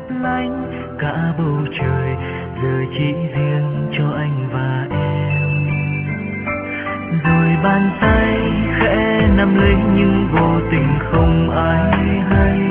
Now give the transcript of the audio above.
lánh cả bầu trời giờ chỉ riêng cho anh và em. Rồi bàn tay khẽ nắm lấy nhưng vô tình không ai hay,